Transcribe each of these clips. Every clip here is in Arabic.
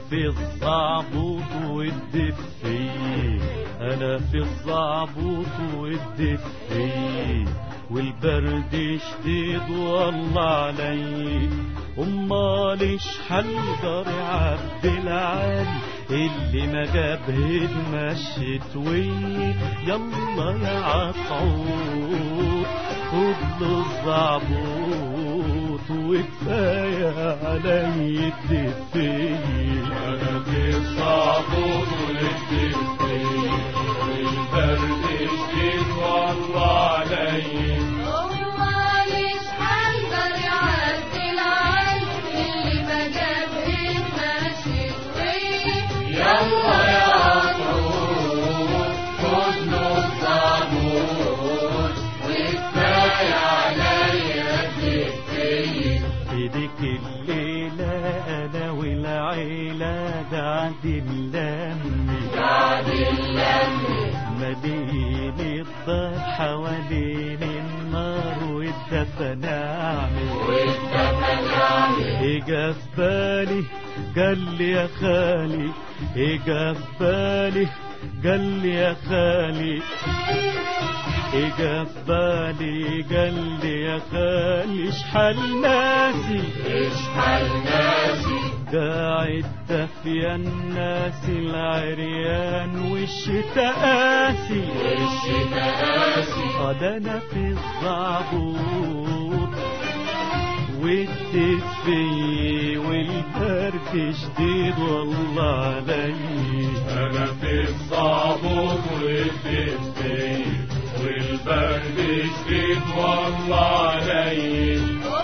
في الزعبوط والدفي، انا في الزعبوط والدفي، والبرد شديد والله علي. امال شحال جاري عبد العالي اللي ما جابهد مشيت وي. يلا يا عطعوط خدله الزعبوط وكفايه علي الدفي. انا في الزعبوط والدفي، والبرد شديد والله علي. يلا يا عطعوط خدله الزعبوط وكفايه عليا الدفي. في ديك الليلة أنا والعيلة قاعدين لمي مدين الدار حوالين النار والدفا نعمل إجا في بالي قال لي يا خالي، إجا في بالي قال لي يا خالي، إجا في بالي قال لي يا خالي شحال ناسي قاعد دافيا الناس العريان والشتا قاسي قد انا في الزعبوط والدفي والبرد شديد والله علي. انا في الزعبوط والدفي والبرد شديد والله علي.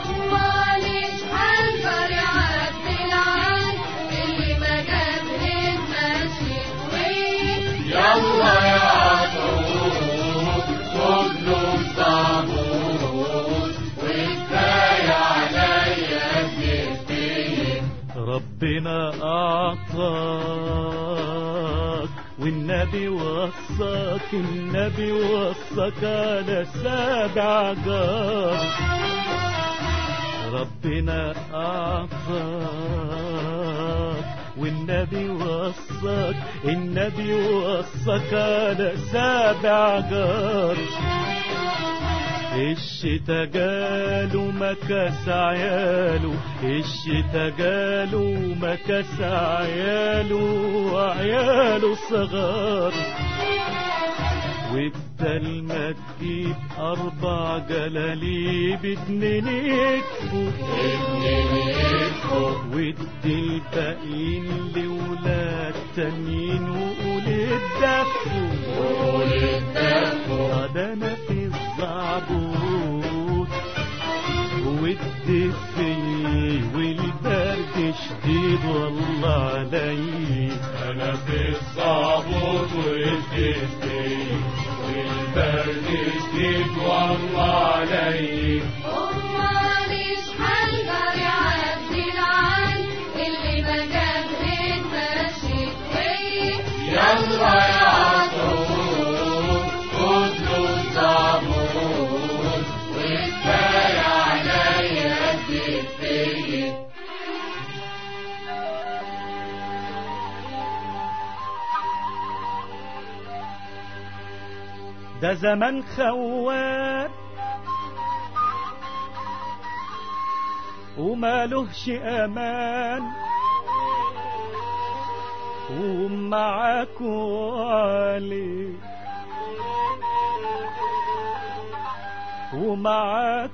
يلا يا عطعوط خدله الزعبوط وكفايه عليا الدفي. ربنا أعطاك والنبي وصاك، النبي وصاك على 7 جار. ربنا أعطاك والنبي وصاك، النبي وصاك على 7 جار. الشتا جاله مكاس عياله، الشتا جاله مكاس عياله وعياله صغار. وبدل ما تجيب 4 جلاليب 2 يكفوا ودي الباقيين لولاد تانيين وقول الدفوا. قد انا في الزعبوط والدفي والبرد شديد والله علي. انا في الزعبوط والدفي والبرد شديد والله علي. يلا يا عطعوط خدله الزعبوط وكفايه عليا الدفي. ده زمان خوان ومالهش امان، ومعاك وعليك ومعاك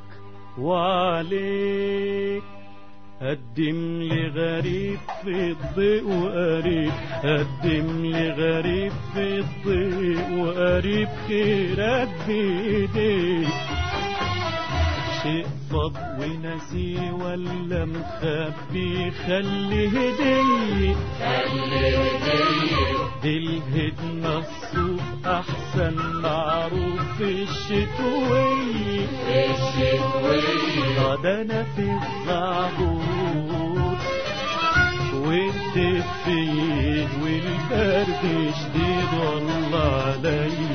وعليك. قدم لي غريب في الضيق وقريب، قدم لي غريب في الضيق وقريب، خيرك بإيديك. شيء فض ونسي ولا مخبي، خلي هدية دي الهدمة الصوف أحسن معروف في الشتوية. قد أنا في الزعبوط والدفي والبرد شديد والله علي.